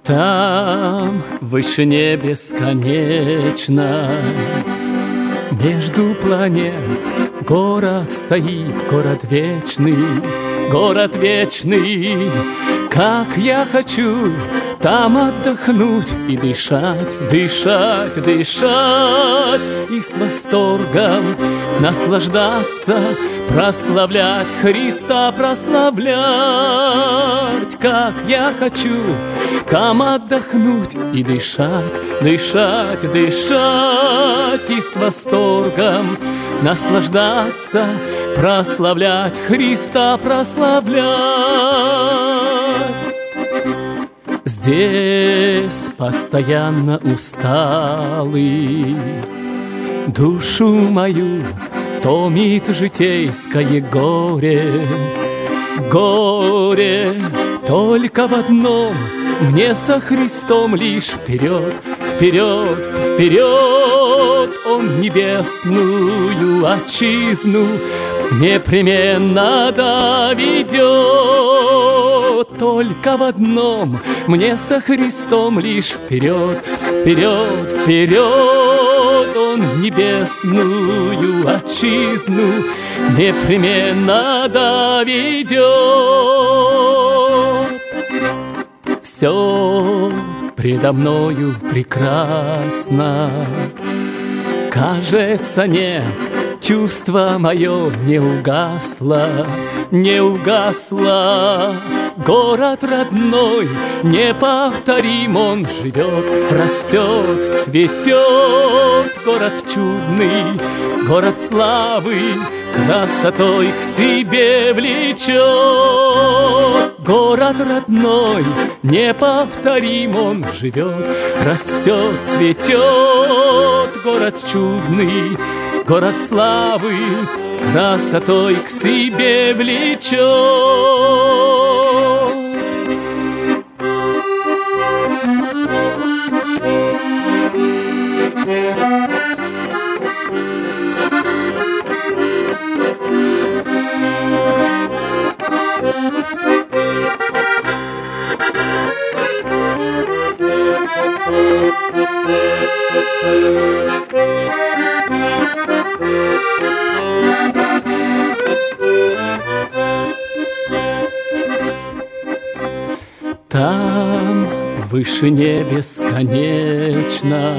Там, в вышине бесконечно, между планет город стоит, город вечный, город вечный. Как я хочу там отдохнуть и дышать, дышать, дышать, и с восторгом наслаждаться, прославлять Христа, прославлять. Как я хочу там отдохнуть и дышать, дышать, дышать, и с восторгом наслаждаться, прославлять Христа, прославлять. Здесь постоянно усталый, душу мою томит житейское горе. Горе только в одном, мне со Христом лишь вперед, вперед, вперед. Он небесную отчизну непременно доведет. Только в одном, мне со Христом лишь вперед, вперед, вперед. Он небесную отчизну непременно доведет. Все предо мною прекрасно, кажется, нет, чувство мое не угасло, не угасло. Город родной, неповторим, он живет, растет, цветет. Город чудный, город славы, красотой к себе влечет. Город родной, неповторим, он живет, растет, цветет. Город чудный, город славы, красотой к себе влечет. Там, в вышине бесконечно,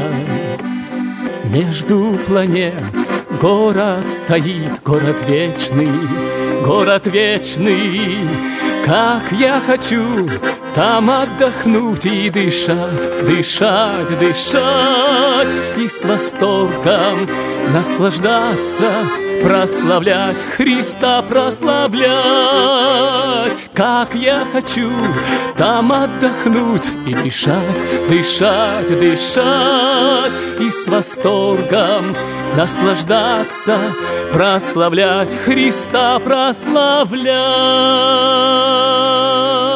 между планет город стоит, город вечный, город вечный. Как я хочу там отдохнуть и дышать, дышать, дышать, и с восторгом наслаждаться, прославлять Христа, прославлять. Как я хочу там отдохнуть и дышать, дышать, дышать, и с восторгом наслаждаться, прославлять Христа, прославлять.